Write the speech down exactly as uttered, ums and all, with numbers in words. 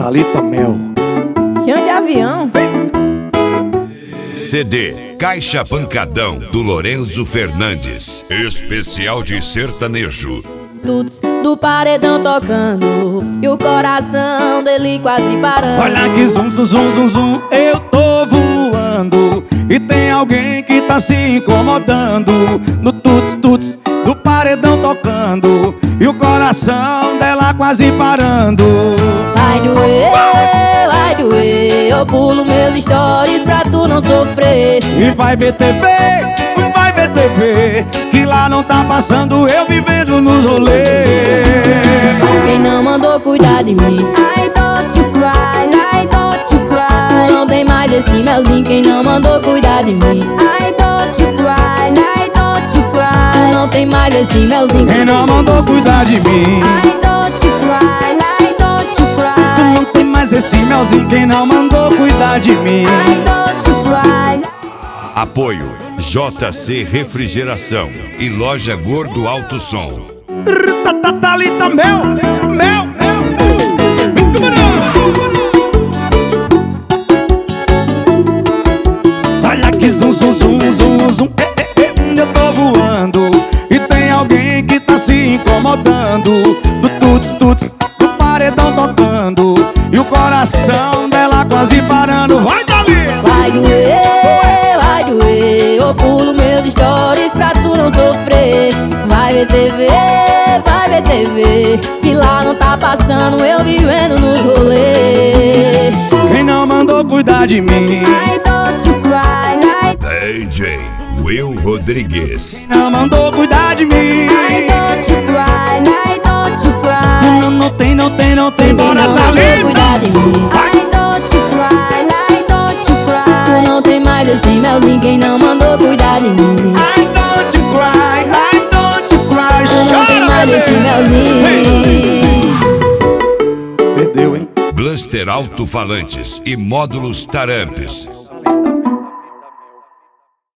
Thalita Mel. Chão de avião. C D Caixa Pancadão, do Lorenzo Fernandes. Especial de sertanejo. Tuts do paredão tocando e o coração dele quase parando. Olha que zum, zum, zum, zum, zum, eu tô voando e tem alguém que tá se incomodando. No tuts, tuts do paredão tocando e o coração dela quase parando. Vai doer, vai doer, eu pulo meus stories pra tu não sofrer. E vai ver T V, vai ver T V, que lá não tá passando eu vivendo nos rolês. Quem não mandou cuidar de mim? I don't you cry, I don't you cry. Tu não tem mais esse melzinho. Quem não mandou cuidar de mim? I don't you cry, I don't you cry. Tu não tem mais esse melzinho. Quem não mandou cuidar de mim? I don't you cry, I don't you cry. Tu não tem mais esse melzinho. Quem não mandou cuidar de mim? I don't you cry. Apoio J C Refrigeração e Loja Gordo Alto Som. Thalita Mel, Mel, Mel. Olha que zum, zum, zum, zum, zum. Eh, eh, eh, eu tô voando e tem alguém que tá se incomodando. Do tuts, tuts, do paredão tocando e o coração dela quase parando. Vai, Thalita! Vai doer, vai doer, eu pulo meus stories pra tu não sofrer. Vai ver T V, vai ver T V, que lá não tá passando eu vivendo nos rolês. Quem não mandou cuidar de mim? I don't you cry, I D J Will Rodrigues. Quem não mandou cuidar de mim? I don't you cry, I don't you cry. Não, não tem, não tem, não tem. Quem Bora, não mandou Thalita! cuidar de mim? I don't you cry, I don't you cry. Tu não tem mais esse melzinho. Quem não mandou cuidar de mim? I don't you cry, I don't you cry. Tu não tem mais esse melzinho. Perdeu, hein? Blaster Alto-Falantes e módulos Tarampes.